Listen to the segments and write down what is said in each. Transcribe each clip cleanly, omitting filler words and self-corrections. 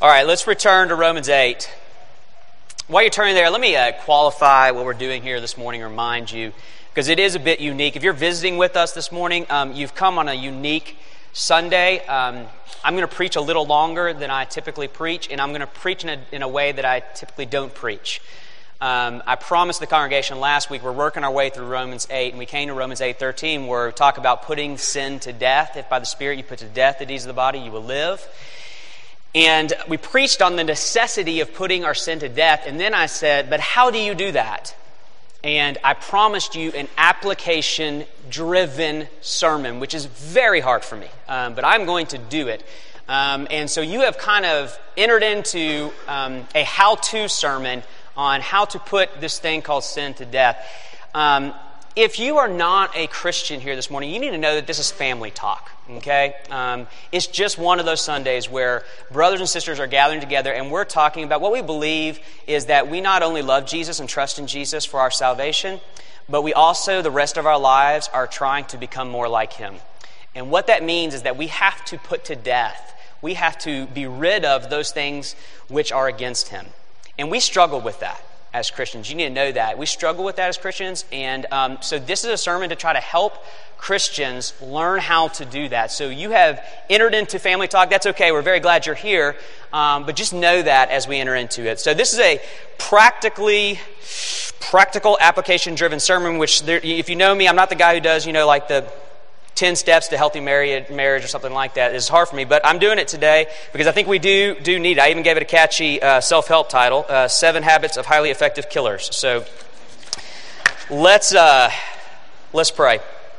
All right, let's return to Romans 8. While you're turning there, let me qualify what we're doing here this morning, remind you, because it is a bit unique. If you're visiting with us this morning, you've come on a unique Sunday. I'm going to preach a little longer than I typically preach, and I'm going to preach in a way that I typically don't preach. I promised the congregation last week we're working our way through Romans 8, and we came to Romans 8:13, where we talk about putting sin to death. If by the Spirit you put to death the deeds of the body, you will live. And we preached on the necessity of putting our sin to death, and then I said, but how do you do that? And I promised you an application-driven sermon, which is very hard for me, but I'm going to do it. And so you have kind of entered into a how-to sermon on how to put this thing called sin to death. If you are not a Christian here this morning, you need to know that this is family talk, okay? It's just one of those Sundays where brothers and sisters are gathering together and we're talking about what we believe is that we not only love Jesus and trust in Jesus for our salvation, but we also, the rest of our lives, are trying to become more like Him. And what that means is that we have to put to death, we have to be rid of those things which are against Him. And we struggle with that as Christians. You need to know that. We struggle with that as Christians. And so this is a sermon to try to help Christians learn how to do that. So you have entered into family talk. That's okay. We're very glad you're here. But just know that as we enter into it. So this is a practical application-driven sermon, which if you know me, I'm not the guy who does, like the 10 steps to healthy marriage or something like that. It's hard for me, but I'm doing it today because I think we do need it. I even gave it a catchy self-help title, 7 Habits of Highly Effective Killers. So let's pray.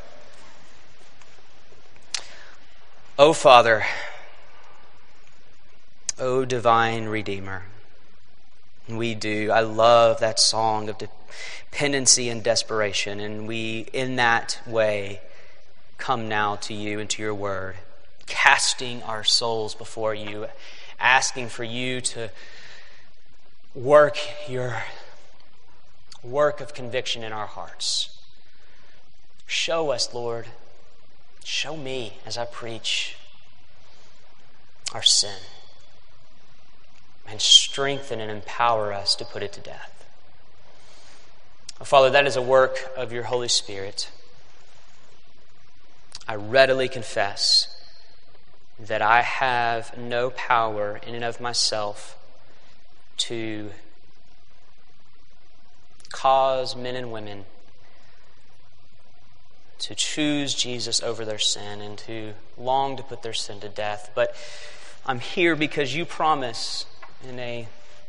Oh Father, oh Divine Redeemer, I love that song of dependency and desperation, and we, in that way, come now to you and to your word, casting our souls before you, asking for you to work your work of conviction in our hearts. Show us, Lord, show me as I preach our sin, and strengthen and empower us to put it to death. Father, that is a work of your Holy Spirit. I readily confess that I have no power in and of myself to cause men and women to choose Jesus over their sin and to long to put their sin to death. But I'm here because you promise in a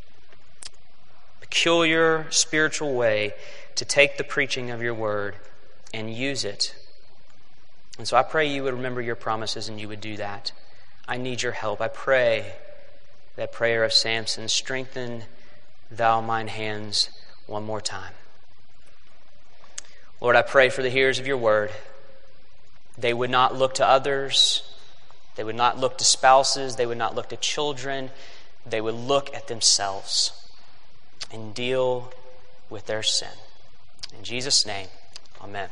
peculiar spiritual way to take the preaching of your word and use it. And so I pray you would remember your promises and you would do that. I need your help. I pray that prayer of Samson, strengthen thou mine hands one more time. Lord, I pray for the hearers of your word. They would not look to others. They would not look to spouses. They would not look to children. They would look at themselves and deal with their sin. In Jesus' name, amen.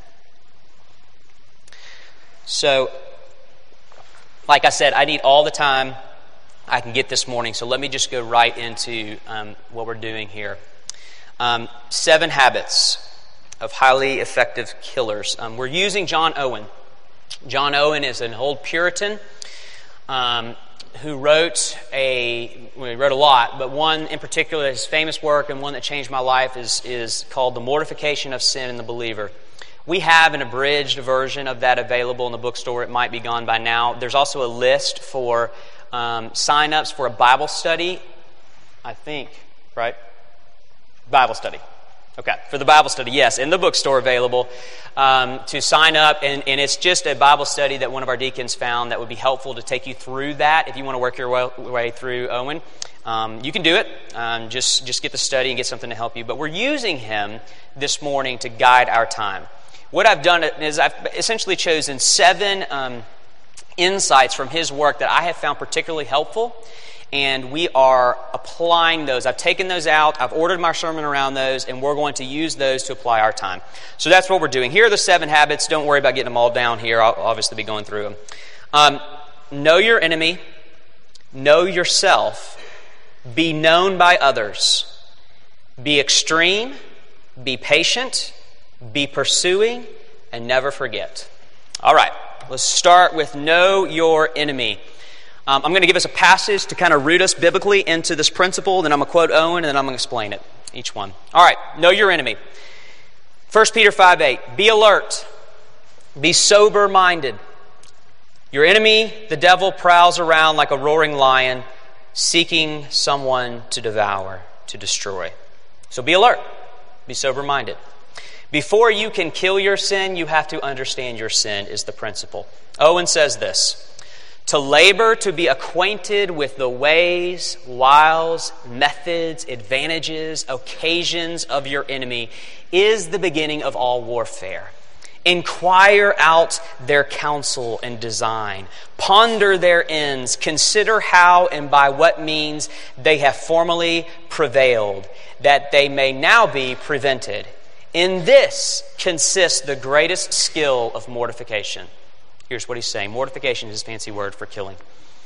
So, like I said, I need all the time I can get this morning, so let me just go right into what we're doing here. 7 habits of highly effective killers. We're using John Owen. John Owen is an old Puritan who wrote a lot, but one in particular, his famous work and one that changed my life is called The Mortification of Sin in the Believer. We have an abridged version of that available in the bookstore. It might be gone by now. There's also a list for sign-ups for a Bible study, I think, right? Bible study. Okay, for the Bible study, yes, in the bookstore available to sign up. And it's just a Bible study that one of our deacons found that would be helpful to take you through that. If you want to work your way through Owen, you can do it. Just get the study and get something to help you. But we're using him this morning to guide our time. What I've done is I've essentially chosen 7 insights from his work that I have found particularly helpful, and we are applying those. I've taken those out, I've ordered my sermon around those, and we're going to use those to apply our time. So that's what we're doing. Here are the 7 habits. Don't worry about getting them all down here. I'll obviously be going through them. Know your enemy, know yourself, be known by others, be extreme, be patient, be pursuing, and never forget. All right, let's start with know your enemy. I'm going to give us a passage to kind of root us biblically into this principle, then I'm going to quote Owen, and then I'm going to explain it, each one. All right, know your enemy. 1 Peter 5:8, be alert, be sober-minded. Your enemy, the devil, prowls around like a roaring lion, seeking someone to devour, to destroy. So be alert, be sober-minded. Before you can kill your sin, you have to understand your sin is the principle. Owen says this, to labor to be acquainted with the ways, wiles, methods, advantages, occasions of your enemy is the beginning of all warfare. Inquire out their counsel and design. Ponder their ends. Consider how and by what means they have formerly prevailed, that they may now be prevented. In this consists the greatest skill of mortification. Here's what he's saying. Mortification is his fancy word for killing.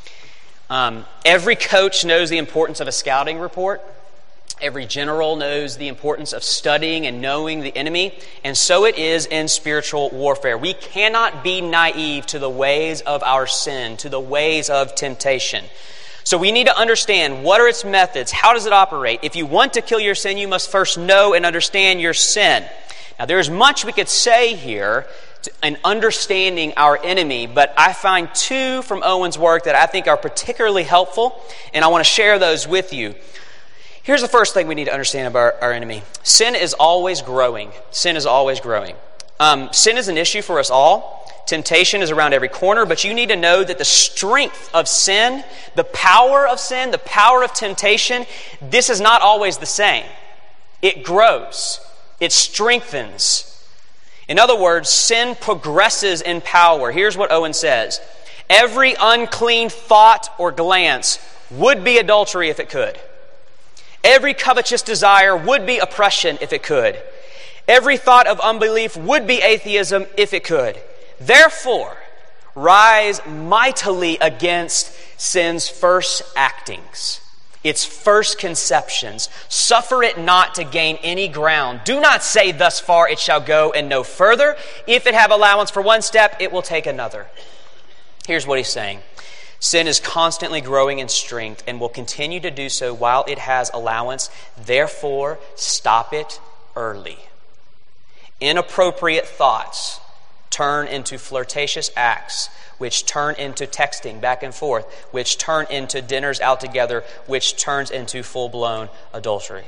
Every coach knows the importance of a scouting report. Every general knows the importance of studying and knowing the enemy. And so it is in spiritual warfare. We cannot be naive to the ways of our sin, to the ways of temptation. So we need to understand what are its methods, how does it operate. If you want to kill your sin, you must first know and understand your sin. Now there's much we could say here in understanding our enemy, but I find two from Owen's work that I think are particularly helpful, and I want to share those with you. Here's the first thing we need to understand about our enemy. Sin is always growing. Sin is always growing. Sin is an issue for us all. Temptation is around every corner, but you need to know that the strength of sin, the power of sin, the power of temptation, this is not always the same. It grows. It strengthens. In other words, sin progresses in power. Here's what Owen says. Every unclean thought or glance would be adultery if it could. Every covetous desire would be oppression if it could. Every thought of unbelief would be atheism if it could. Therefore, rise mightily against sin's first actings, its first conceptions. Suffer it not to gain any ground. Do not say, thus far it shall go and no further. If it have allowance for one step, it will take another. Here's what he's saying. Sin is constantly growing in strength and will continue to do so while it has allowance. Therefore, stop it early. Inappropriate thoughts turn into flirtatious acts, which turn into texting back and forth, which turn into dinners out together, which turns into full-blown adultery.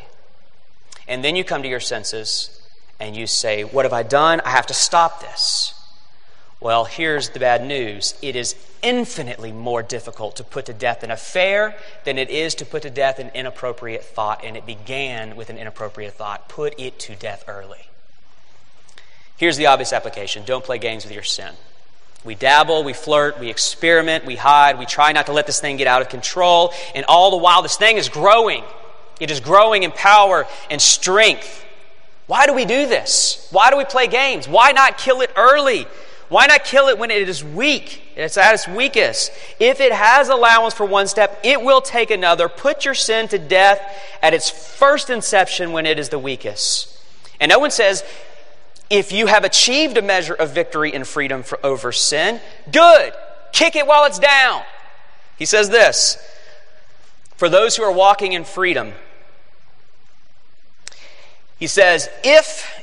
And then you come to your senses and you say, what have I done? I have to stop this. Well, here's the bad news. It is infinitely more difficult to put to death an affair than it is to put to death an inappropriate thought, and it began with an inappropriate thought. Put it to death early. Here's the obvious application. Don't play games with your sin. We dabble, we flirt, we experiment, we hide, we try not to let this thing get out of control, and all the while this thing is growing. It is growing in power and strength. Why do we do this? Why do we play games? Why not kill it early? Why not kill it when it is weak? It's at its weakest. If it has allowance for one step, it will take another. Put your sin to death at its first inception when it is the weakest. And Owen says, if you have achieved a measure of victory and freedom over sin, good. Kick it while it's down. He says this, for those who are walking in freedom, he says, if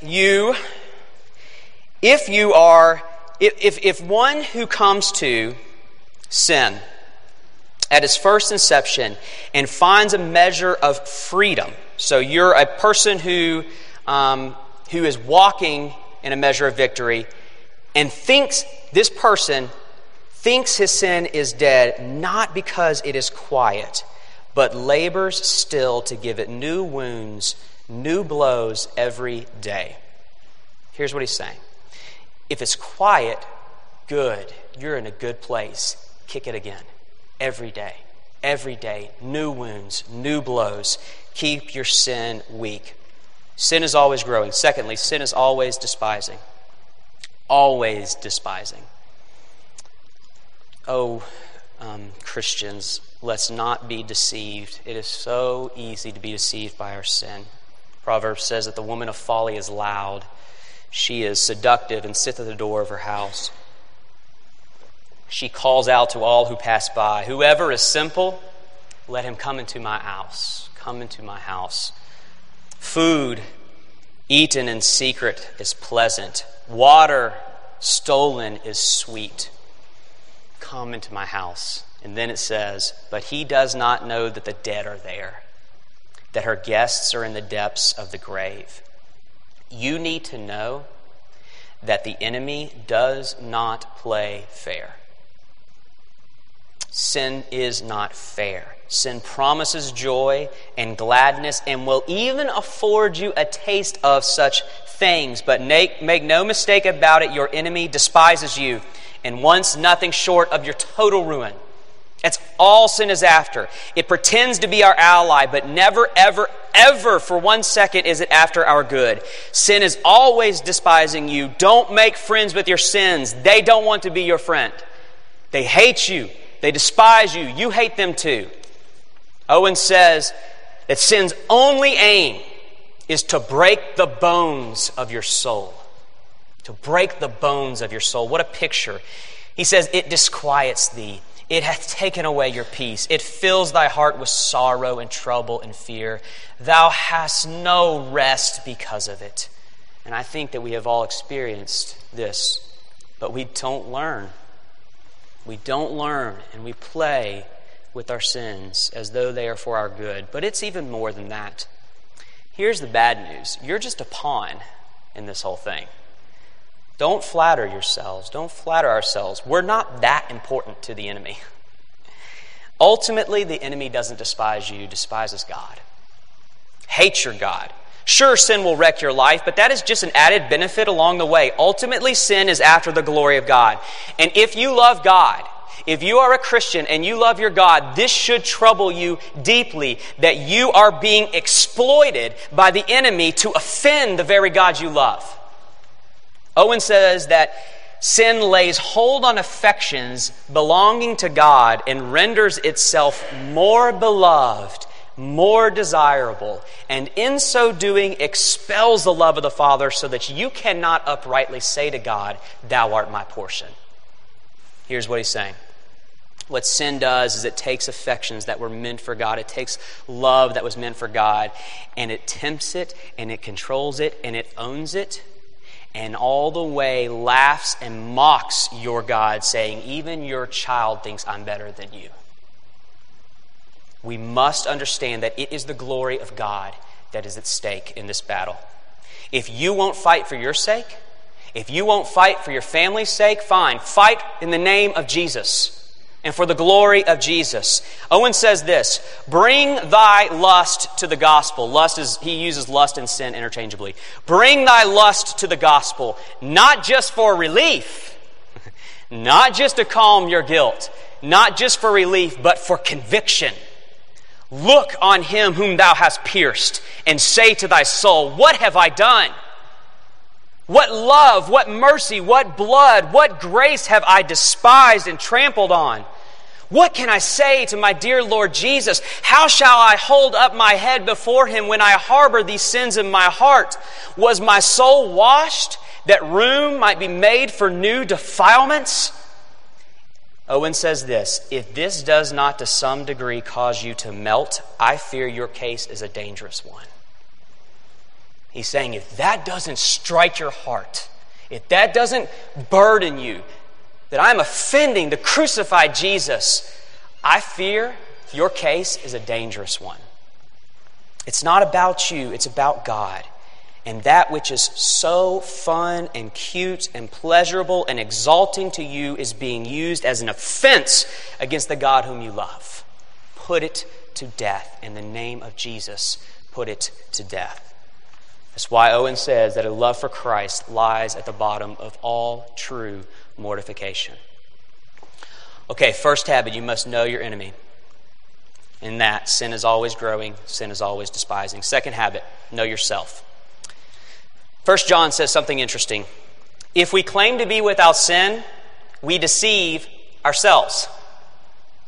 one who comes to sin at its first inception and finds a measure of freedom, so you're a person who is walking in a measure of victory and this person thinks his sin is dead, not because it is quiet, but labors still to give it new wounds, new blows every day. Here's what he's saying. If it's quiet, good. You're in a good place. Kick it again. Every day. Every day. New wounds, new blows. Keep your sin weak. Sin is always growing. Secondly, sin is always despising. Always despising. Oh, Christians, let's not be deceived. It is so easy to be deceived by our sin. Proverbs says that the woman of folly is loud. She is seductive and sitteth at the door of her house. She calls out to all who pass by, whoever is simple, let him come into my house. Come into my house. Food eaten in secret is pleasant. Water stolen is sweet. Come into my house. And then it says, but he does not know that the dead are there, that her guests are in the depths of the grave. You need to know that the enemy does not play fair. Sin is not fair. Sin promises joy and gladness and will even afford you a taste of such things. But make no mistake about it, your enemy despises you and wants nothing short of your total ruin. That's all sin is after. It pretends to be our ally, but never, ever, ever for 1 second is it after our good. Sin is always despising you. Don't make friends with your sins. They don't want to be your friend. They hate you. They despise you. You hate them too. Owen says that sin's only aim is to break the bones of your soul. To break the bones of your soul. What a picture. He says, it disquiets thee. It hath taken away your peace. It fills thy heart with sorrow and trouble and fear. Thou hast no rest because of it. And I think that we have all experienced this, but we don't learn. We don't learn, and we play with our sins as though they are for our good. But it's even more than that. Here's the bad news. You're just a pawn in this whole thing. Don't flatter yourselves. Don't flatter ourselves. We're not that important to the enemy. Ultimately, the enemy doesn't despise you, despises God. Hates your God. Sure, sin will wreck your life, but that is just an added benefit along the way. Ultimately, sin is after the glory of God. And if you love God, if you are a Christian and you love your God, this should trouble you deeply, that you are being exploited by the enemy to offend the very God you love. Owen says that sin lays hold on affections belonging to God and renders itself more beloved, more desirable, and in so doing expels the love of the Father so that you cannot uprightly say to God, thou art my portion. Here's what he's saying. What sin does is it takes affections that were meant for God. It takes love that was meant for God, and it tempts it, and it controls it, and it owns it, and all the way laughs and mocks your God, saying, even your child thinks I'm better than you. We must understand that it is the glory of God that is at stake in this battle. If you won't fight for your sake, if you won't fight for your family's sake, fine. Fight in the name of Jesus and for the glory of Jesus. Owen says this, bring thy lust to the gospel. He uses lust and sin interchangeably. Bring thy lust to the gospel, not just for relief, not just to calm your guilt, not just for relief, but for conviction. Look on him whom thou hast pierced, and say to thy soul, what have I done? What love, what mercy, what blood, what grace have I despised and trampled on? What can I say to my dear Lord Jesus? How shall I hold up my head before him when I harbor these sins in my heart? Was my soul washed that room might be made for new defilements? Owen says this, if this does not to some degree cause you to melt, I fear your case is a dangerous one. He's saying if that doesn't strike your heart, if that doesn't burden you, that I'm offending the crucified Jesus, I fear your case is a dangerous one. It's not about you, it's about God. And that which is so fun and cute and pleasurable and exalting to you is being used as an offense against the God whom you love. Put it to death. In the name of Jesus, put it to death. That's why Owen says that a love for Christ lies at the bottom of all true mortification. Okay, first habit, you must know your enemy. In that, sin is always growing, sin is always despising. Second habit, know yourself. 1 John says something interesting. If we claim to be without sin, we deceive ourselves.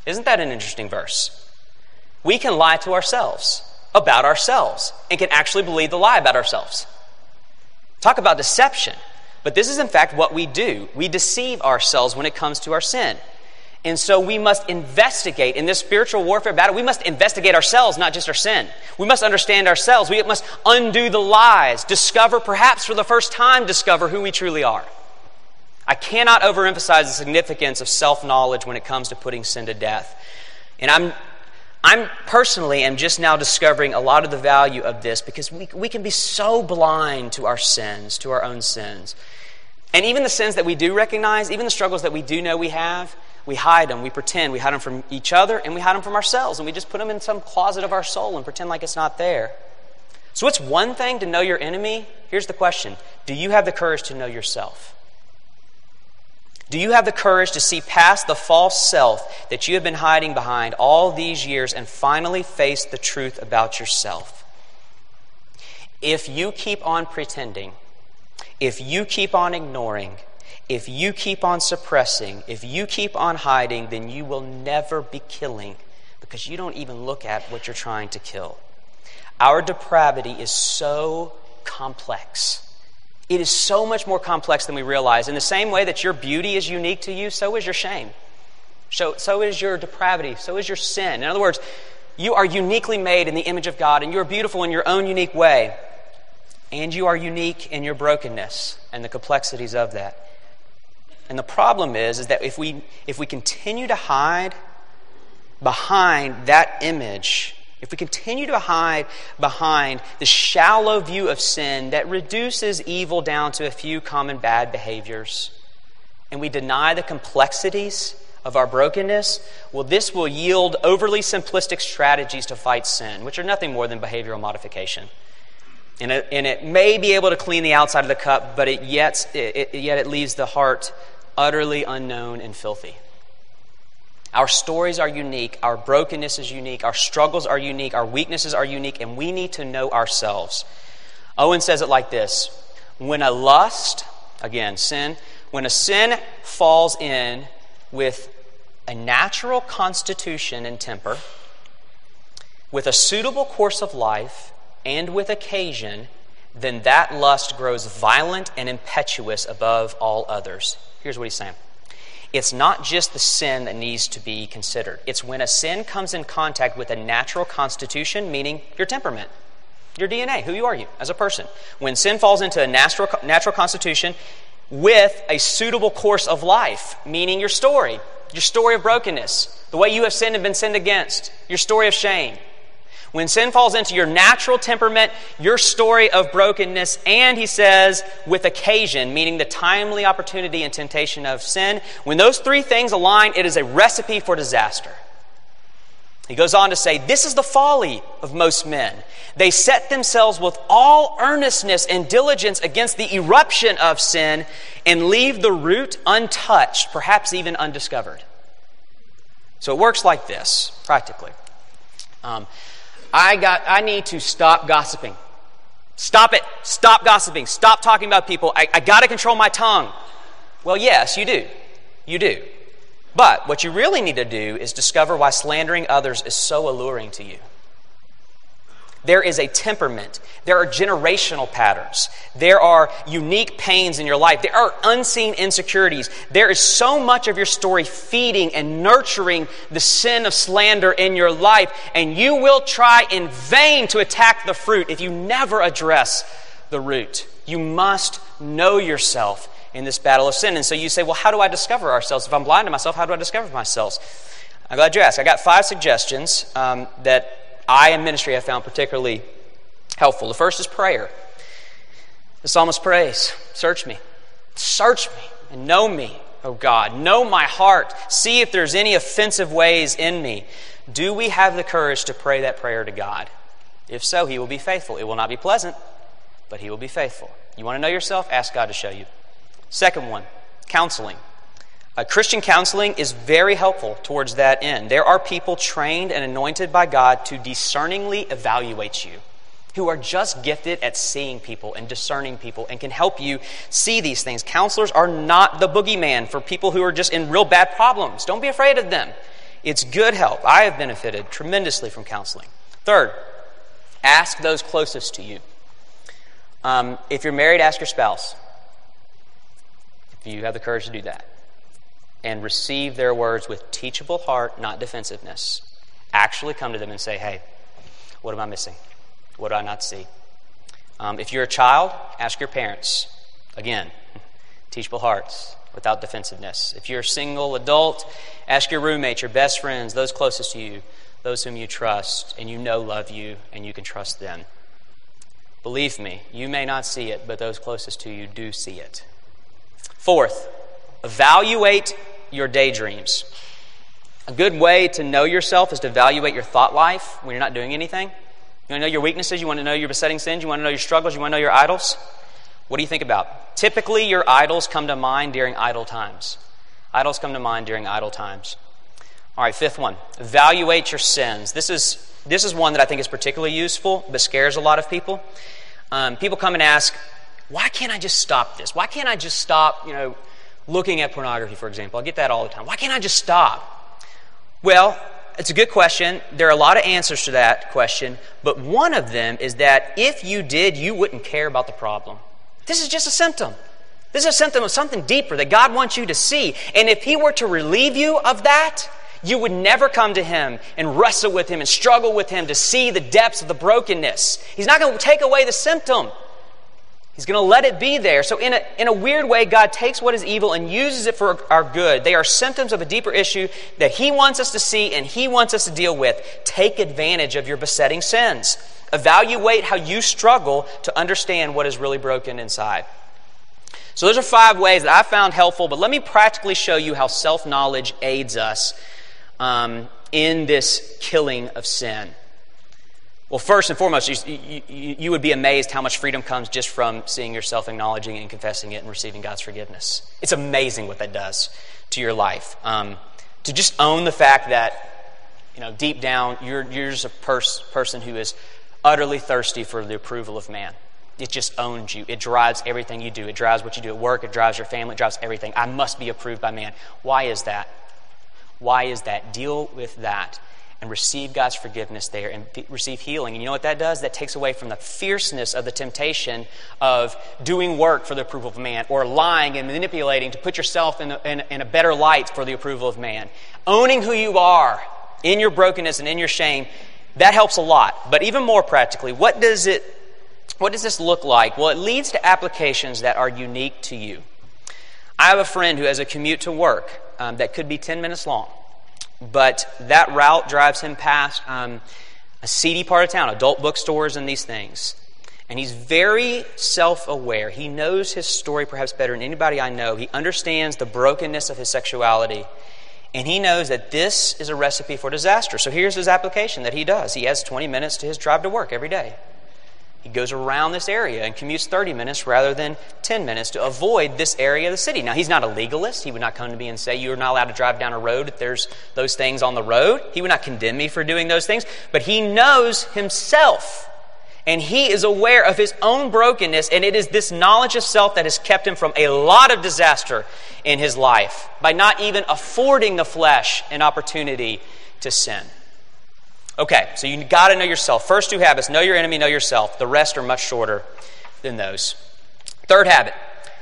Isn't that an interesting verse? We can lie to ourselves about ourselves and can actually believe the lie about ourselves. Talk about deception. But this is in fact what we do. We deceive ourselves when it comes to our sin. And so we must investigate in this spiritual warfare battle. We must investigate ourselves, not just our sin. We must understand ourselves. We must undo the lies, perhaps for the first time, discover who we truly are. I cannot overemphasize the significance of self-knowledge when it comes to putting sin to death. And I'm personally am just now discovering a lot of the value of this because we can be so blind to our sins, to our own sins. And even the sins that we do recognize, even the struggles that we do know we have, we hide them, we pretend, we hide them from each other, and we hide them from ourselves, and we just put them in some closet of our soul and pretend like it's not there. So it's one thing to know your enemy. Here's the question. Do you have the courage to know yourself? Do you have the courage to see past the false self that you have been hiding behind all these years and finally face the truth about yourself? If you keep on pretending, if you keep on ignoring, if you keep on suppressing, if you keep on hiding, then you will never be killing because you don't even look at what you're trying to kill. Our depravity is so complex. It is so much more complex than we realize. In the same way that your beauty is unique to you, so is your shame. So is your depravity. So is your sin. In other words, you are uniquely made in the image of God, and you are beautiful in your own unique way. And you are unique in your brokenness and the complexities of that. And the problem is that if we continue to hide behind that image, if we continue to hide behind the shallow view of sin that reduces evil down to a few common bad behaviors, and we deny the complexities of our brokenness, well, this will yield overly simplistic strategies to fight sin, which are nothing more than behavioral modification. And it may be able to clean the outside of the cup, but yet it leaves the heart utterly unknown and filthy. Our stories are unique, our brokenness is unique, our struggles are unique, our weaknesses are unique, and we need to know ourselves. Owen says it like this: when a lust, again, sin, when a sin falls in with a natural constitution and temper, with a suitable course of life, and with occasion, then that lust grows violent and impetuous above all others. Here's what he's saying. It's not just the sin that needs to be considered. It's when a sin comes in contact with a natural constitution, meaning your temperament, your DNA, who are you as a person. When sin falls into a natural constitution with a suitable course of life, meaning your story of brokenness, the way you have sinned and been sinned against, your story of shame. When sin falls into your natural temperament, your story of brokenness, and he says, with occasion, meaning the timely opportunity and temptation of sin, when those three things align, it is a recipe for disaster. He goes on to say, this is the folly of most men. They set themselves with all earnestness and diligence against the eruption of sin and leave the root untouched, perhaps even undiscovered. So it works like this, practically. I need to stop gossiping. Stop it. Stop gossiping. Stop talking about people. I got to control my tongue. Well, yes, you do. You do. But what you really need to do is discover why slandering others is so alluring to you. There is a temperament. There are generational patterns. There are unique pains in your life. There are unseen insecurities. There is so much of your story feeding and nurturing the sin of slander in your life, and you will try in vain to attack the fruit if you never address the root. You must know yourself in this battle of sin. And so you say, well, how do I discover ourselves? If I'm blind to myself, how do I discover myself? I'm glad you asked. I got 5 suggestions that I in ministry have found particularly helpful. The first is prayer. The psalmist prays, search me, and know me, O God. Know my heart. See if there's any offensive ways in me. Do we have the courage to pray that prayer to God? If so, He will be faithful. It will not be pleasant, but He will be faithful. You want to know yourself? Ask God to show you. Second one, counseling. Christian counseling is very helpful towards that end. There are people trained and anointed by God to discerningly evaluate you, who are just gifted at seeing people and discerning people and can help you see these things. Counselors are not the boogeyman for people who are just in real bad problems. Don't be afraid of them. It's good help. I have benefited tremendously from counseling. Third, ask those closest to you. If you're married, ask your spouse. If you have the courage to do that. And receive their words with teachable heart, not defensiveness. Actually come to them and say, hey, what am I missing? What do I not see? If you're a child, ask your parents. Again, teachable hearts, without defensiveness. If you're a single adult, ask your roommates, your best friends, those closest to you, those whom you trust and you know love you and you can trust them. Believe me, you may not see it, but those closest to you do see it. Fourth, evaluate your daydreams. A good way to know yourself is to evaluate your thought life when you're not doing anything. You want to know your weaknesses, you want to know your besetting sins, you want to know your struggles, you want to know your idols. What do you think about? Typically, your idols come to mind during idle times. Idols come to mind during idle times. All right, fifth one, evaluate your sins. This is one that I think is particularly useful, but scares a lot of people. People come and ask, why can't I just stop this? Why can't I just stop, looking at pornography, for example? I get that all the time. Why can't I just stop? Well, it's a good question. There are a lot of answers to that question, but one of them is that if you did, you wouldn't care about the problem. This is just a symptom. This is a symptom of something deeper that God wants you to see. And if He were to relieve you of that, you would never come to Him and wrestle with Him and struggle with Him to see the depths of the brokenness. He's not going to take away the symptom. He's going to let it be there. So in a weird way, God takes what is evil and uses it for our good. They are symptoms of a deeper issue that He wants us to see and He wants us to deal with. Take advantage of your besetting sins. Evaluate how you struggle to understand what is really broken inside. So those are 5 ways that I found helpful, but let me practically show you how self-knowledge aids us in this killing of sin. Well, first and foremost, you would be amazed how much freedom comes just from seeing yourself, acknowledging it, and confessing it, and receiving God's forgiveness. It's amazing what that does to your life. To just own the fact that, deep down, you're just a person who is utterly thirsty for the approval of man. It just owns you. It drives everything you do. It drives what you do at work. It drives your family. It drives everything. I must be approved by man. Why is that? Why is that? Deal with that and receive God's forgiveness there and receive healing. And you know what that does? That takes away from the fierceness of the temptation of doing work for the approval of man or lying and manipulating to put yourself in a better light for the approval of man. Owning who you are in your brokenness and in your shame, that helps a lot. But even more practically, what does this look like? Well, it leads to applications that are unique to you. I have a friend who has a commute to work that could be 10 minutes long. But that route drives him past a seedy part of town, adult bookstores and these things. And he's very self-aware. He knows his story perhaps better than anybody I know. He understands the brokenness of his sexuality. And he knows that this is a recipe for disaster. So here's his application that he does. He adds 20 minutes to his drive to work every day. He goes around this area and commutes 30 minutes rather than 10 minutes to avoid this area of the city. Now, he's not a legalist. He would not come to me and say, you're not allowed to drive down a road if there's those things on the road. He would not condemn me for doing those things. But he knows himself. And he is aware of his own brokenness. And it is this knowledge of self that has kept him from a lot of disaster in his life by not even affording the flesh an opportunity to sin. Okay, so you got to know yourself. First 2 habits, know your enemy, know yourself. The rest are much shorter than those. Third habit,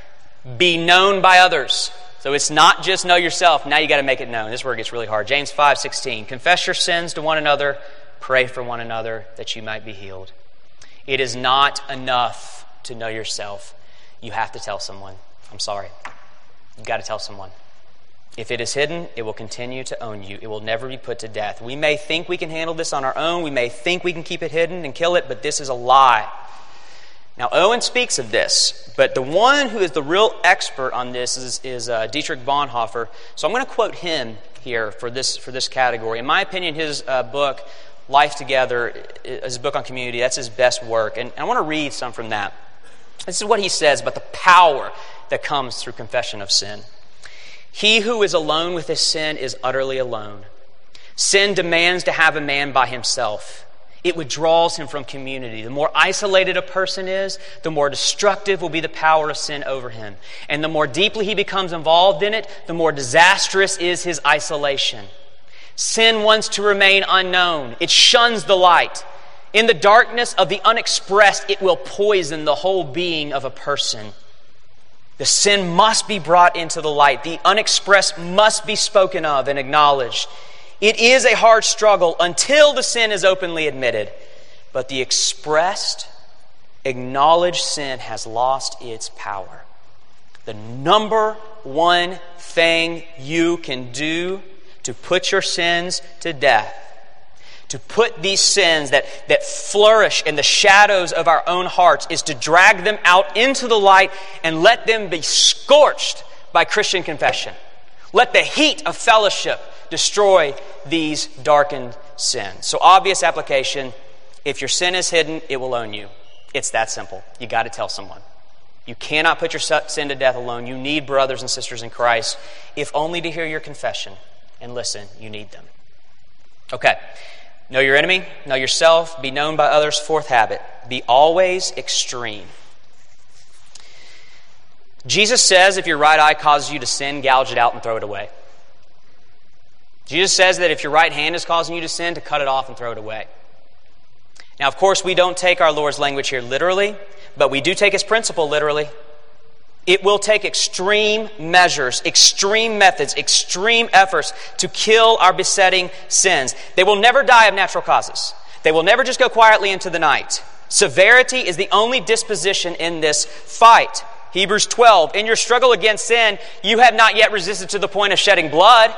be known by others. So it's not just know yourself. Now you got to make it known. This is where it gets really hard. James 5:16, confess your sins to one another, pray for one another that you might be healed. It is not enough to know yourself. You have to tell someone. I'm sorry. You've got to tell someone. If it is hidden, it will continue to own you. It will never be put to death. We may think we can handle this on our own. We may think we can keep it hidden and kill it, but this is a lie. Now, Owen speaks of this, but the one who is the real expert on this is Dietrich Bonhoeffer. So I'm going to quote him here for this category. In my opinion, his book, Life Together, is a book on community. That's his best work. And I want to read some from that. This is what he says about the power that comes through confession of sin. He who is alone with his sin is utterly alone. Sin demands to have a man by himself. It withdraws him from community. The more isolated a person is, the more destructive will be the power of sin over him. And the more deeply he becomes involved in it, the more disastrous is his isolation. Sin wants to remain unknown. It shuns the light. In the darkness of the unexpressed, it will poison the whole being of a person. The sin must be brought into the light. The unexpressed must be spoken of and acknowledged. It is a hard struggle until the sin is openly admitted. But the expressed, acknowledged sin has lost its power. The number one thing you can do to put your sins to death, to put these sins that flourish in the shadows of our own hearts, is to drag them out into the light and let them be scorched by Christian confession. Let the heat of fellowship destroy these darkened sins. So, obvious application: if your sin is hidden, it will own you. It's that simple. You got to tell someone. You cannot put your sin to death alone. You need brothers and sisters in Christ, if only to hear your confession. And listen, you need them. Okay. Know your enemy, know yourself, be known by others. Fourth habit: be always extreme. Jesus says if your right eye causes you to sin, gouge it out and throw it away. Jesus says that if your right hand is causing you to sin, to cut it off and throw it away. Now, of course, we don't take our Lord's language here literally, but we do take His principle literally. It will take extreme measures, extreme methods, extreme efforts to kill our besetting sins. They will never die of natural causes. They will never just go quietly into the night. Severity is the only disposition in this fight. Hebrews 12, in your struggle against sin, you have not yet resisted to the point of shedding blood.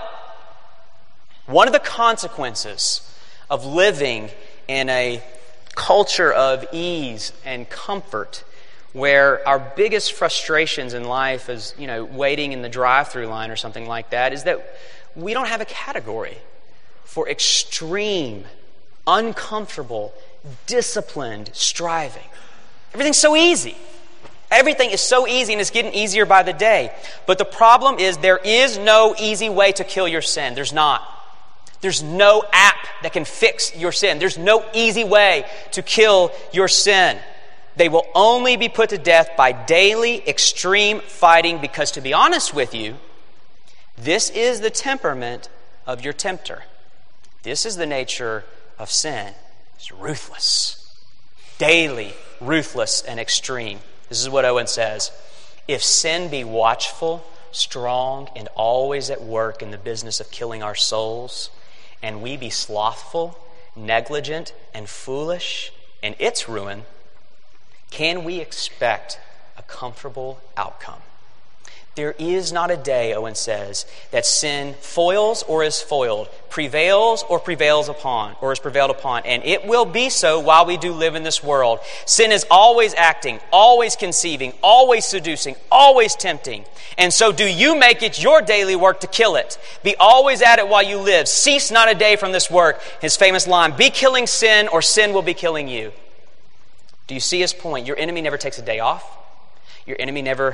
One of the consequences of living in a culture of ease and comfort, where our biggest frustrations in life is, waiting in the drive-through line or something like that, is that we don't have a category for extreme, uncomfortable, disciplined striving. Everything's so easy. Everything is so easy, and it's getting easier by the day. But the problem is there is no easy way to kill your sin. There's not. There's no app that can fix your sin. There's no easy way to kill your sin. They will only be put to death by daily extreme fighting, because, to be honest with you, this is the temperament of your tempter. This is the nature of sin. It's ruthless. Daily, ruthless, and extreme. This is what Owen says: if sin be watchful, strong, and always at work in the business of killing our souls, and we be slothful, negligent, and foolish in its ruin, can we expect a comfortable outcome? There is not a day, Owen says, that sin foils or is foiled, prevails or prevails upon, or is prevailed upon, and it will be so while we do live in this world. Sin is always acting, always conceiving, always seducing, always tempting. And so do you make it your daily work to kill it. Be always at it while you live. Cease not a day from this work. His famous line: be killing sin, or sin will be killing you. Do you see his point? Your enemy never takes a day off. Your enemy never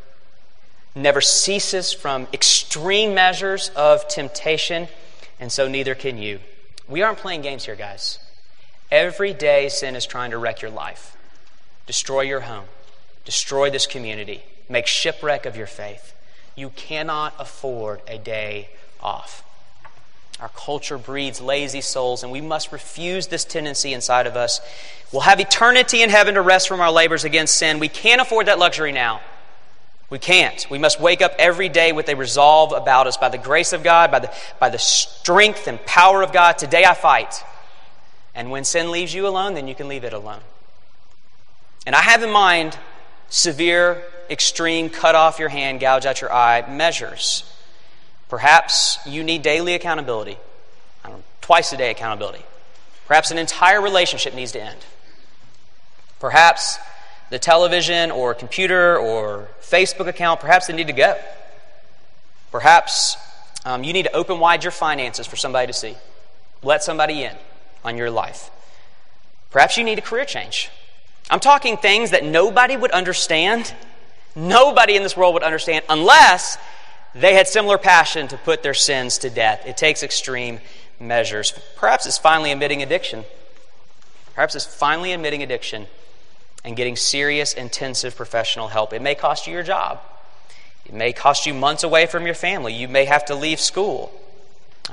ceases from extreme measures of temptation, and so neither can you. We aren't playing games here, guys. Every day sin is trying to wreck your life, destroy your home, destroy this community, make shipwreck of your faith. You cannot afford a day off. Our culture breeds lazy souls, and we must refuse this tendency inside of us. We'll have eternity in heaven to rest from our labors against sin. We can't afford that luxury now. We can't. We must wake up every day with a resolve about us. By the grace of God, by the strength and power of God, today I fight. And when sin leaves you alone, then you can leave it alone. And I have in mind severe, extreme, cut off your hand, gouge out your eye measures. Perhaps you need daily accountability. Twice a day accountability. Perhaps an entire relationship needs to end. Perhaps the television or computer or Facebook account, perhaps they need to go. Perhaps you need to open wide your finances for somebody to see. Let somebody in on your life. Perhaps you need a career change. I'm talking things that nobody would understand. Nobody in this world would understand unless they had similar passion to put their sins to death. It takes extreme measures. Perhaps it's finally admitting addiction. Perhaps it's finally admitting addiction and getting serious, intensive professional help. It may cost you your job. It may cost you months away from your family. You may have to leave school.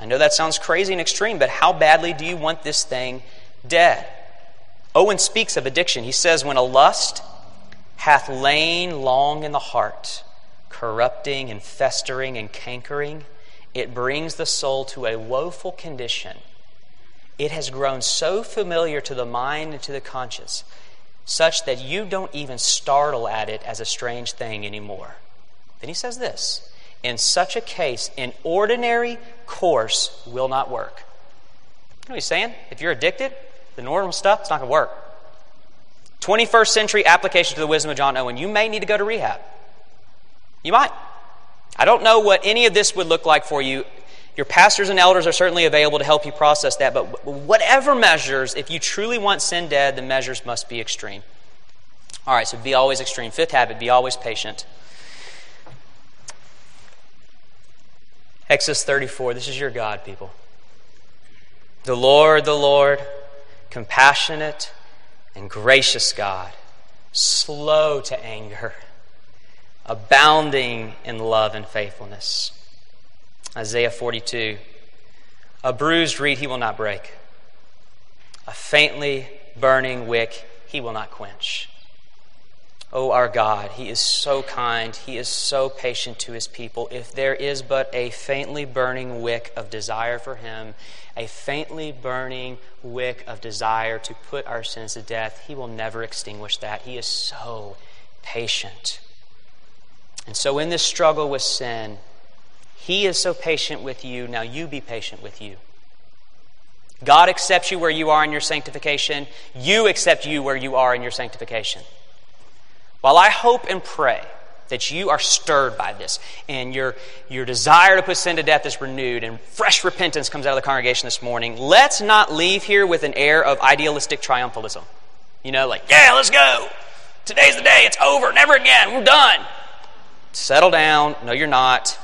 I know that sounds crazy and extreme, but how badly do you want this thing dead? Owen speaks of addiction. He says, when a lust hath lain long in the heart, corrupting and festering and cankering, it brings the soul to a woeful condition. It has grown so familiar to the mind and to the conscience, such that you don't even startle at it as a strange thing anymore. Then he says this, in such a case, an ordinary course will not work. You know what he's saying? If you're addicted, the normal stuff, it's not going to work. 21st century application to the wisdom of John Owen. You may need to go to rehab. You might. I don't know what any of this would look like for you. Your pastors and elders are certainly available to help you process that, but whatever measures, if you truly want sin dead, the measures must be extreme. All right, so be always extreme. Fifth habit, be always patient. Exodus 34, this is your God, people. The Lord, compassionate and gracious God, slow to anger, abounding in love and faithfulness. Isaiah 42, a bruised reed he will not break, a faintly burning wick he will not quench. Oh, our God, he is so kind, he is so patient to his people. If there is but a faintly burning wick of desire for him, a faintly burning wick of desire to put our sins to death, he will never extinguish that. He is so patient. And so in this struggle with sin, he is so patient with you. Now you be patient with you. God accepts you where you are in your sanctification. You accept you where you are in your sanctification. While I hope and pray that you are stirred by this and your desire to put sin to death is renewed and fresh repentance comes out of the congregation this morning, let's not leave here with an air of idealistic triumphalism. You know, like, yeah, let's go. Today's the day. It's over. Never again. We're done. Settle down. No, you're not.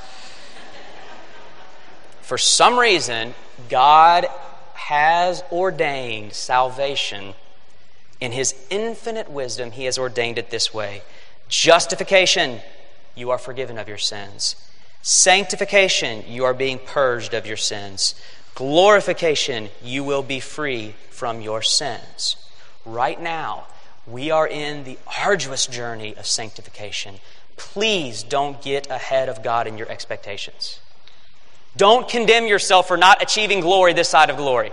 For some reason, God has ordained salvation. In his infinite wisdom, he has ordained it this way. Justification, you are forgiven of your sins. Sanctification, you are being purged of your sins. Glorification, you will be free from your sins. Right now, we are in the arduous journey of sanctification. Please don't get ahead of God in your expectations. Don't condemn yourself for not achieving glory this side of glory.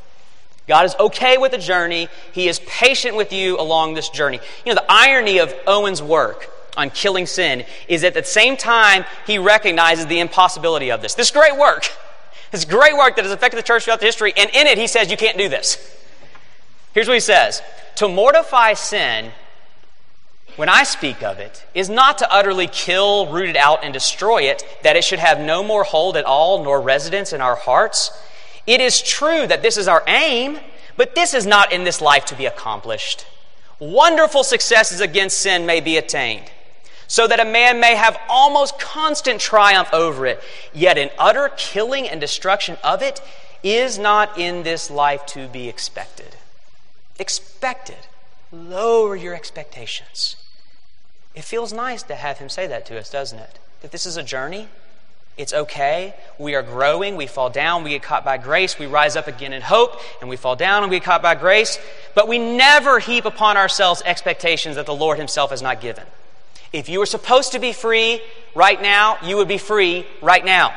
God is okay with the journey. He is patient with you along this journey. You know, the irony of Owen's work on killing sin is at the same time he recognizes the impossibility of this. This great work that has affected the church throughout history, and in it he says you can't do this. Here's what he says. To mortify sin, when I speak of it, is not to utterly kill, root it out, and destroy it, that it should have no more hold at all, nor residence in our hearts. It is true that this is our aim, but this is not in this life to be accomplished. Wonderful successes against sin may be attained, so that a man may have almost constant triumph over it, yet an utter killing and destruction of it is not in this life to be expected. Expected. Lower your expectations. It feels nice to have him say that to us, doesn't it? That this is a journey. It's okay. We are growing. We fall down. We get caught by grace. We rise up again in hope, and we fall down and we get caught by grace. But we never heap upon ourselves expectations that the Lord himself has not given. If you were supposed to be free right now, you would be free right now.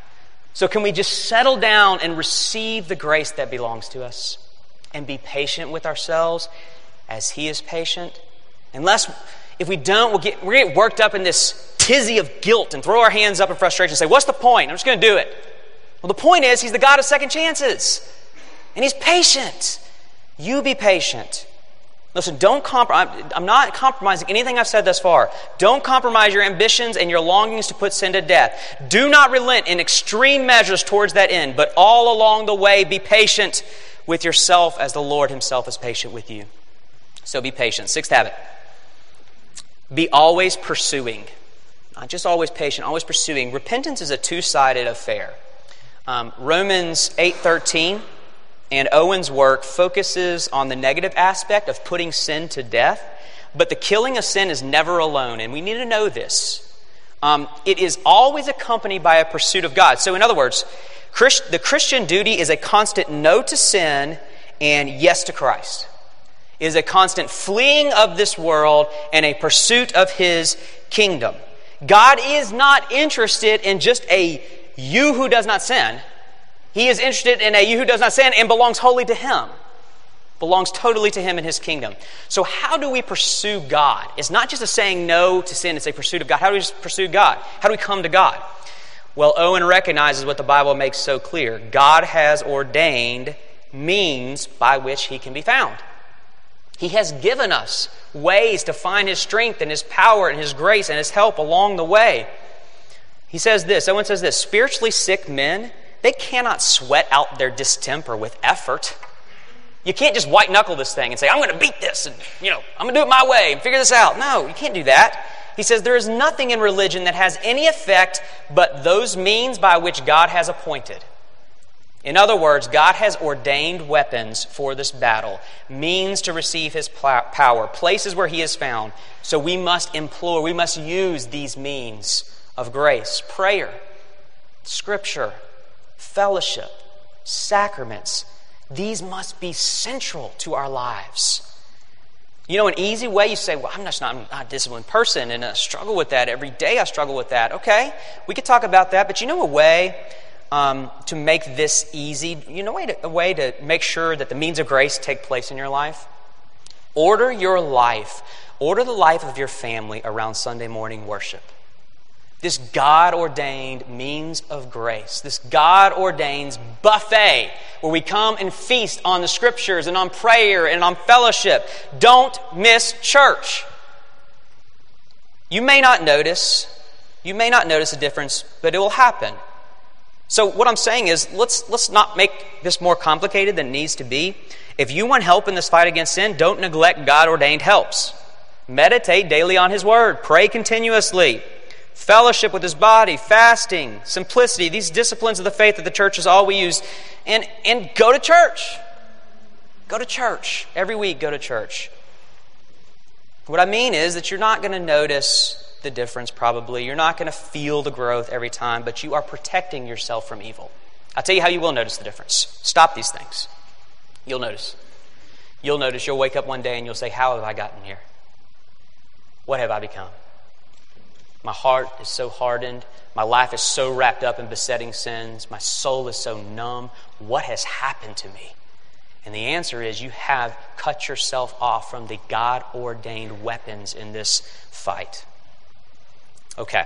So can we just settle down and receive the grace that belongs to us and be patient with ourselves as he is patient? If we don't, we'll get worked up in this tizzy of guilt and throw our hands up in frustration and say, what's the point? I'm just going to do it. Well, the point is, he's the God of second chances. And he's patient. You be patient. Listen, don't compromise. I'm not compromising anything I've said thus far. Don't compromise your ambitions and your longings to put sin to death. Do not relent in extreme measures towards that end, but all along the way, be patient with yourself as the Lord himself is patient with you. So be patient. Sixth habit. Be always pursuing. Not just always patient, always pursuing. Repentance is a two-sided affair. Romans 8:13 and Owen's work focuses on the negative aspect of putting sin to death, but the killing of sin is never alone, and we need to know this. it is always accompanied by a pursuit of God. So in other words, the Christian duty is a constant no to sin and yes to Christ. It is a constant fleeing of this world and a pursuit of His kingdom. God is not interested in just a you who does not sin. He is interested in a you who does not sin and belongs wholly to Him. Belongs totally to Him and His kingdom. So how do we pursue God? It's not just a saying no to sin, it's a pursuit of God. How do we just pursue God? How do we come to God? Well, Owen recognizes what the Bible makes so clear. God has ordained means by which He can be found. He has given us ways to find His strength and His power and His grace and His help along the way. He says this, Owen says this, spiritually sick men, they cannot sweat out their distemper with effort. You can't just white knuckle this thing and say, I'm going to beat this and, I'm going to do it my way and figure this out. No, you can't do that. He says there is nothing in religion that has any effect but those means by which God has appointed. In other words, God has ordained weapons for this battle, means to receive His power, places where He is found. So we must use these means of grace. Prayer, Scripture, fellowship, sacraments. These must be central to our lives. An easy way you say, well, I'm not a disciplined person and I struggle with that. Every day I struggle with that. Okay, we could talk about that, but a way to make this easy, a way to make sure that the means of grace take place in your life? Order the life of your family around Sunday morning worship. This God-ordained means of grace, this God-ordained buffet where we come and feast on the Scriptures and on prayer and on fellowship. Don't miss church. You may not notice a difference, but it will happen. So what I'm saying is, let's not make this more complicated than it needs to be. If you want help in this fight against sin, don't neglect God-ordained helps. Meditate daily on His Word. Pray continuously. Fellowship with His body, fasting, simplicity, these disciplines of the faith that the church has always used. And go to church. Go to church. Every week, go to church. What I mean is that you're not going to notice the difference probably. You're not going to feel the growth every time, but you are protecting yourself from evil. I'll tell you how you will notice the difference. Stop these things. You'll notice. You'll wake up one day and you'll say, how have I gotten here? What have I become? My heart is so hardened. My life is so wrapped up in besetting sins. My soul is so numb. What has happened to me? And the answer is you have cut yourself off from the God-ordained weapons in this fight. Okay.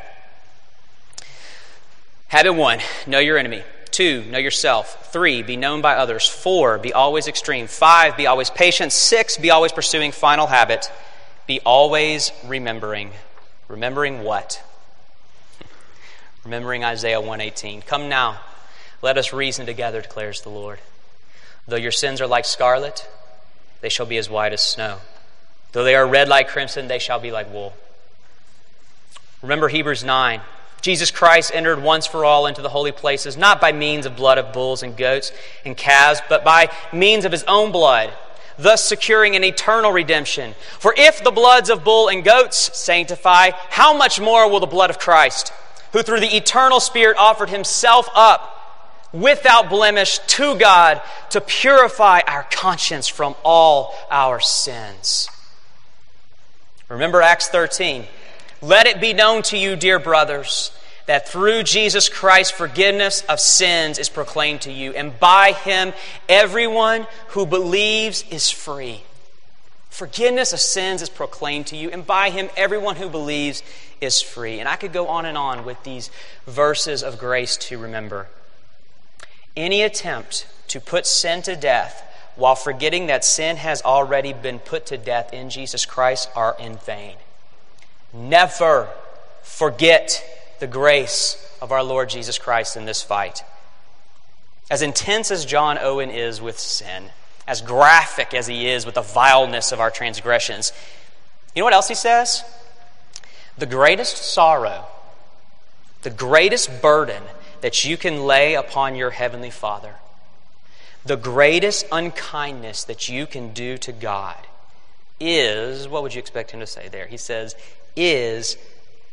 Habit 1, know your enemy. 2, know yourself. 3, be known by others. 4, be always extreme. 5, be always patient. 6, be always pursuing. Final habit, be always remembering. Remembering what? Remembering Isaiah 1:18. Come now, let us reason together, declares the Lord. Though your sins are like scarlet, they shall be as white as snow. Though they are red like crimson, they shall be like wool. Remember Hebrews 9. Jesus Christ entered once for all into the holy places, not by means of blood of bulls and goats and calves, but by means of His own blood, thus securing an eternal redemption. For if the bloods of bull and goats sanctify, how much more will the blood of Christ, who through the eternal Spirit offered Himself up without blemish to God to purify our conscience from all our sins. Remember Acts 13. Let it be known to you, dear brothers, that through Jesus Christ forgiveness of sins is proclaimed to you, and by Him everyone who believes is free. Forgiveness of sins is proclaimed to you, and by Him everyone who believes is free. And I could go on with these verses of grace to remember. Any attempt to put sin to death while forgetting that sin has already been put to death in Jesus Christ are in vain. Never forget the grace of our Lord Jesus Christ in this fight. As intense as John Owen is with sin, as graphic as he is with the vileness of our transgressions, you know what else he says? The greatest sorrow, the greatest burden that you can lay upon your Heavenly Father, the greatest unkindness that you can do to God is, what would you expect him to say there? He says, is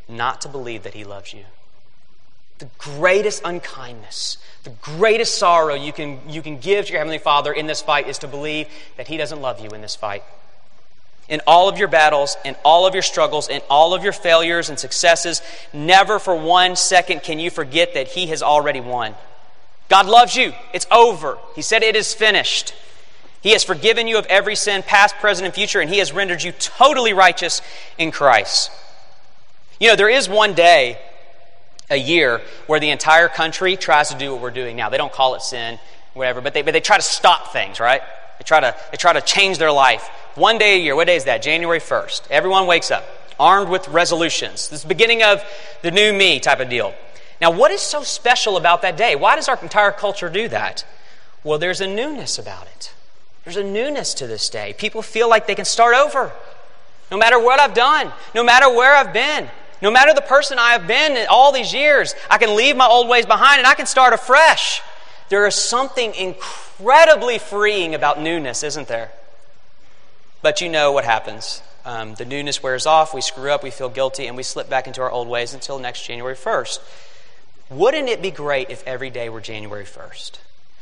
not to believe that he loves you. The greatest unkindness, the greatest sorrow you can give to your Heavenly Father in this fight is to believe that he doesn't love you in this fight. In all of your battles, in all of your struggles, in all of your failures and successes, never for 1 second can you forget that he has already won. God loves you. It's over. He said it is finished. He has forgiven you of every sin, past, present, and future, and he has rendered you totally righteous in Christ. You know, there is one day a year where the entire country tries to do what we're doing now. They don't call it sin, whatever, but they try to stop things, right? They try to change their life. One day a year. What day is that? January 1st. Everyone wakes up armed with resolutions. This is the beginning of the new me type of deal. Now, what is so special about that day? Why does our entire culture do that? Well, there's a newness about it. There's a newness to this day. People feel like they can start over. No matter what I've done, no matter where I've been, no matter the person I have been in all these years, I can leave my old ways behind and I can start afresh. There is something incredibly freeing about newness, isn't there? But you know what happens. The newness wears off, we screw up, we feel guilty, and we slip back into our old ways until next January 1st. Wouldn't it be great if every day were January 1st?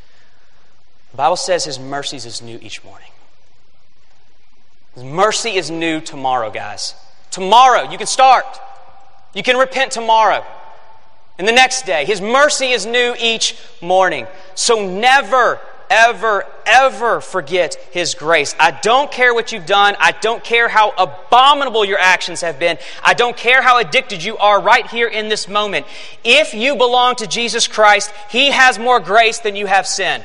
The Bible says his mercies is new each morning. His mercy is new tomorrow, guys. Tomorrow, you can start. You can repent tomorrow. And the next day, his mercy is new each morning. So never, ever, ever forget his grace. I don't care what you've done. I don't care how abominable your actions have been. I don't care how addicted you are right here in this moment. If you belong to Jesus Christ, he has more grace than you have sin.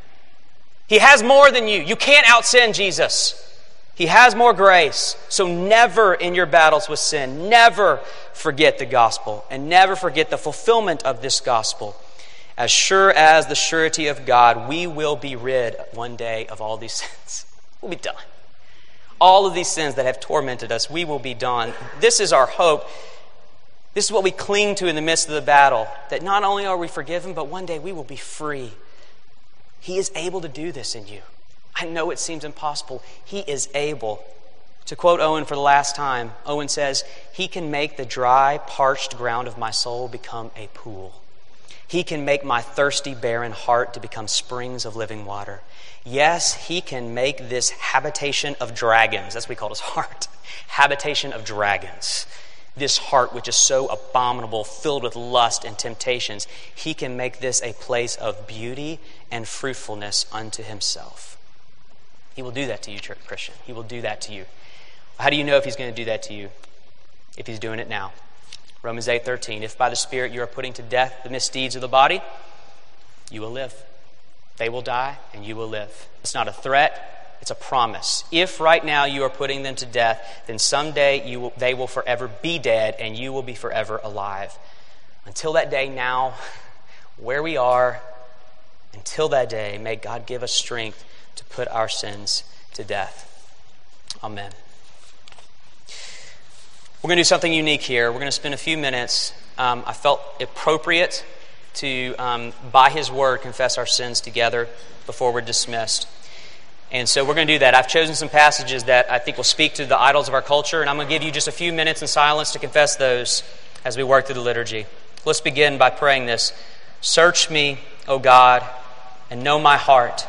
He has more than you. You can't out-sin Jesus. He has more grace. So never in your battles with sin, never forget the gospel and never forget the fulfillment of this gospel. As sure as the surety of God, we will be rid one day of all these sins. We'll be done. All of these sins that have tormented us, we will be done. This is our hope. This is what we cling to in the midst of the battle, that not only are we forgiven, but one day we will be free. He is able to do this in you. I know it seems impossible. He is able. To quote Owen for the last time, Owen says, he can make the dry, parched ground of my soul become a pool. He can make my thirsty, barren heart to become springs of living water. Yes, he can make this habitation of dragons, that's what we call his heart, habitation of dragons. This heart which is so abominable, filled with lust and temptations, he can make this a place of beauty and fruitfulness unto himself. He will do that to you, Christian. He will do that to you. How do you know if he's going to do that to you? If he's doing it now. Romans 8:13, if by the Spirit you are putting to death the misdeeds of the body, you will live. They will die and you will live. It's not a threat, it's a promise. If right now you are putting them to death, then someday they will forever be dead and you will be forever alive. Until that day now, where we are, until that day, may God give us strength to put our sins to death. Amen. We're going to do something unique here. We're going to spend a few minutes. I felt appropriate to, by his word, confess our sins together before we're dismissed. And so we're going to do that. I've chosen some passages that I think will speak to the idols of our culture, and I'm going to give you just a few minutes in silence to confess those as we work through the liturgy. Let's begin by praying this. Search me, O God, and know my heart.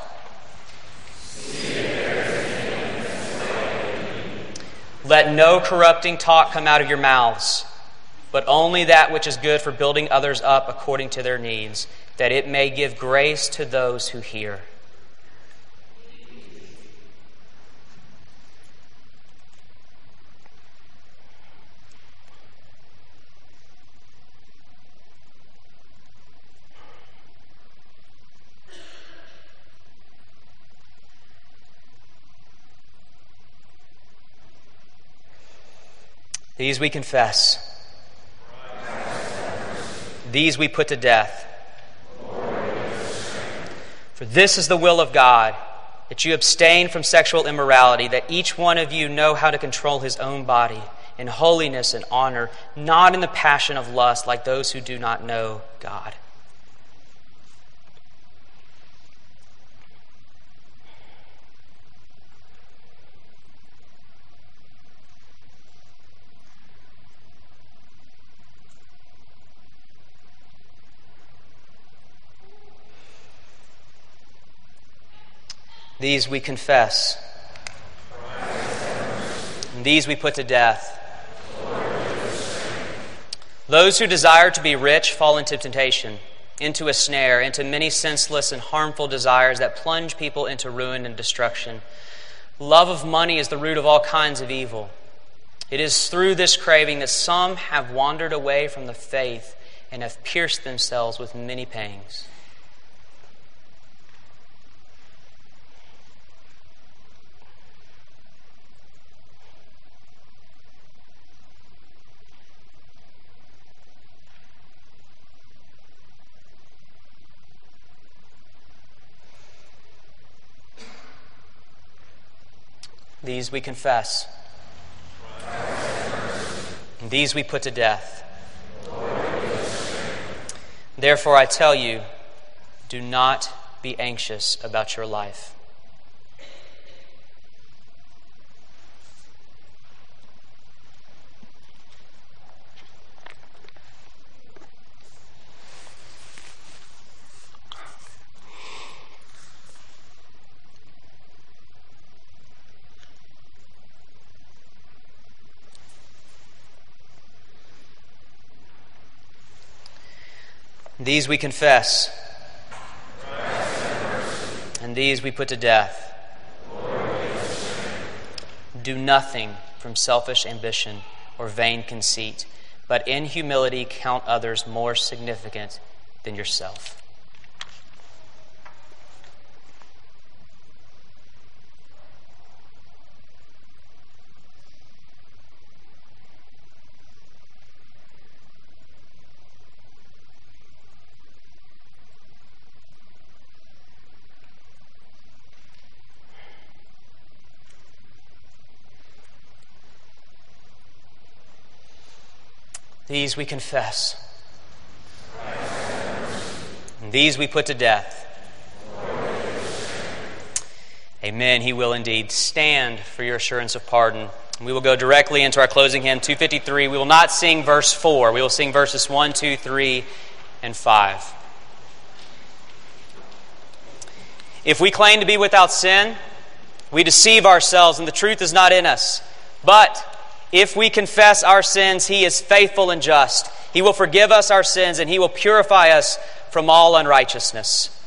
Let no corrupting talk come out of your mouths, but only that which is good for building others up according to their needs, that it may give grace to those who hear. These we confess. These we put to death. For this is the will of God, that you abstain from sexual immorality, that each one of you know how to control his own body in holiness and honor, not in the passion of lust like those who do not know God. These we confess. And these we put to death. Those who desire to be rich fall into temptation, into a snare, into many senseless and harmful desires that plunge people into ruin and destruction. Love of money is the root of all kinds of evil. It is through this craving that some have wandered away from the faith and have pierced themselves with many pangs. These we confess. And these we put to death. Therefore I tell you, do not be anxious about your life. These we confess, and these we put to death. Do nothing from selfish ambition or vain conceit, but in humility count others more significant than yourself. These we confess, and these we put to death. Amen. He will indeed. Stand for your assurance of pardon. We will go directly into our closing hymn, 253. We will not sing verse 4. We will sing verses 1, 2, 3, and 5. If we claim to be without sin, we deceive ourselves and the truth is not in us. But if we confess our sins, He is faithful and just. He will forgive us our sins and He will purify us from all unrighteousness.